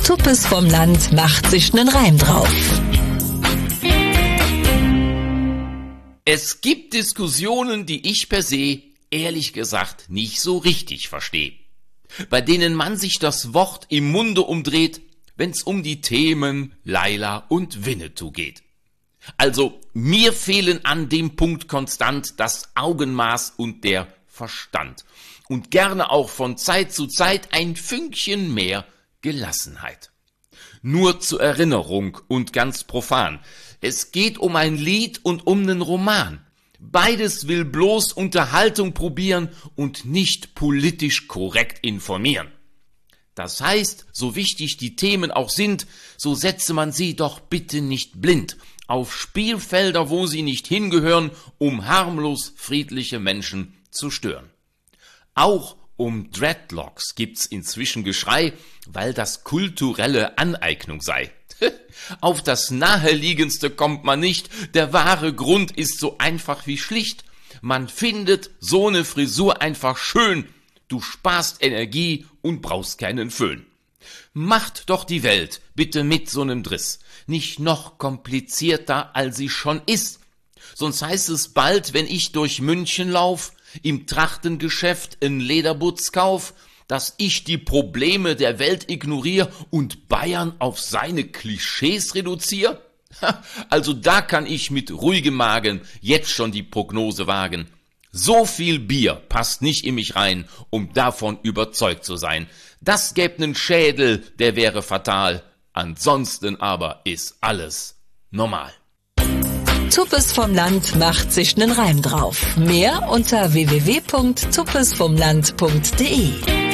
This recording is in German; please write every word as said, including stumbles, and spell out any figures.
Tuppes vom Land macht sich nen Reim drauf. Es gibt Diskussionen, die ich per se, ehrlich gesagt, nicht so richtig verstehe. Bei denen man sich das Wort im Munde umdreht, wenn's um die Themen Laila und Winnetou geht. Also, mir fehlen an dem Punkt konstant das Augenmaß und der Verstand. Und gerne auch von Zeit zu Zeit ein Fünkchen mehr Gelassenheit. Nur zur Erinnerung und ganz profan. Es geht um ein Lied und um nen Roman. Beides will bloß Unterhaltung probieren und nicht politisch korrekt informieren. Das heißt, so wichtig die Themen auch sind, so setze man sie doch bitte nicht blind auf Spielfelder, wo sie nicht hingehören, um harmlos friedliche Menschen zu stören. Auch um Dreadlocks gibt's inzwischen Geschrei, weil das kulturelle Aneignung sei. Auf das Naheliegendste kommt man nicht, der wahre Grund ist so einfach wie schlicht. Man findet so ne Frisur einfach schön, du sparst Energie und brauchst keinen Föhn. Macht doch die Welt bitte mit so nem Driss nicht noch komplizierter, als sie schon ist. Sonst heißt es bald, wenn ich durch München lauf, im Trachtengeschäft in Lederbutz kauf, dass ich die Probleme der Welt ignoriere und Bayern auf seine Klischees reduziere? Also da kann ich mit ruhigem Magen jetzt schon die Prognose wagen. So viel Bier passt nicht in mich rein, um davon überzeugt zu sein. Das gäb nen Schädel, der wäre fatal. Ansonsten aber ist alles normal. Tuppes vom Land macht sich nen Reim drauf. Mehr unter w w w punkt tuppes vom land punkt de.